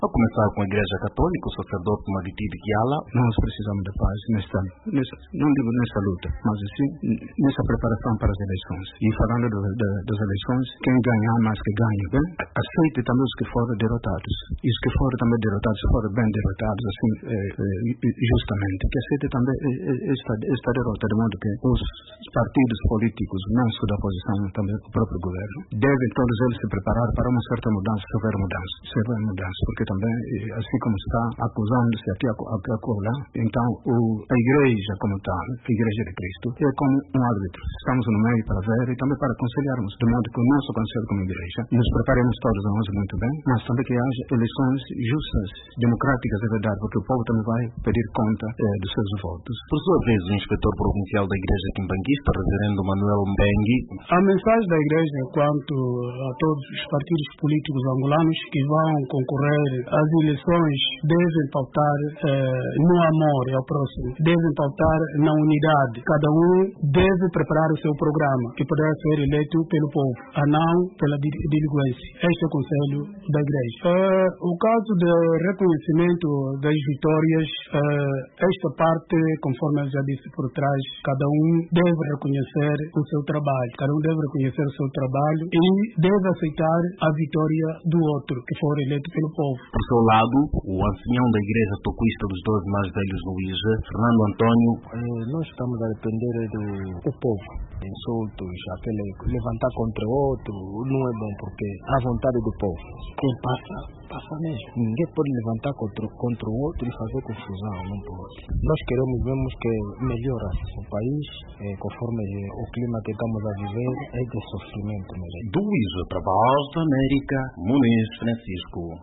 A começar com a Igreja Católica, o sacerdote Magitide Kiala. Nós precisamos de paz não digo nessa luta, mas sim nessa preparação para as eleições. E falando das eleições, quem ganhar mais que ganhe, bem? Aceite também os que foram derrotados. E os que foram também derrotados, foram bem derrotados, assim, justamente. Que aceite também esta derrota, de modo que os partidos políticos, não só da oposição, também o próprio governo, devem todos eles se preparar para uma certa mudança, se houver mudança, porque também, assim como está acusando-se aqui a colar, então a igreja como tal, a igreja de Cristo, é como um árbitro. Estamos no meio para ver e também para aconselharmos, de modo que o nosso conselho como igreja, nos preparemos todos a nós muito bem, mas também que haja eleições justas, democráticas, é verdade, porque o povo também vai pedir conta dos seus votos. Por sua vez, o inspetor provincial da Igreja Quimbanguista, reverendo Manuel Mbengue. A mensagem da igreja quanto a todos os partidos políticos angolanos que vão concorrer às eleições devem pautar no amor ao próximo, devem pautar na unidade. Cada um deve preparar o seu programa, que poderá ser eleito pelo povo, a não pela delinquência. Este é o conselho da igreja. O caso do reconhecimento das vitórias, esta parte, conforme eu já disse por trás, cada um deve reconhecer o seu trabalho, cada um deve reconhecer o seu trabalho e deve aceitar a vitória do outro, que for eleito pelo povo. Por seu lado, o ancião da Igreja Tocuista dos 12 mais velhos no IJA, Fernando Antônio. Nós estamos a depender do povo. Insultos, aquele levantar contra o outro, não é bom, porque a vontade do povo. Quem passa mesmo. Ninguém pode levantar contra o outro e fazer confusão, não pode. Nós vemos que melhora o país, conforme o clima que estamos a viver, é de sofrimento mesmo. Do IJA para a Voz da América, Muniz Francisco.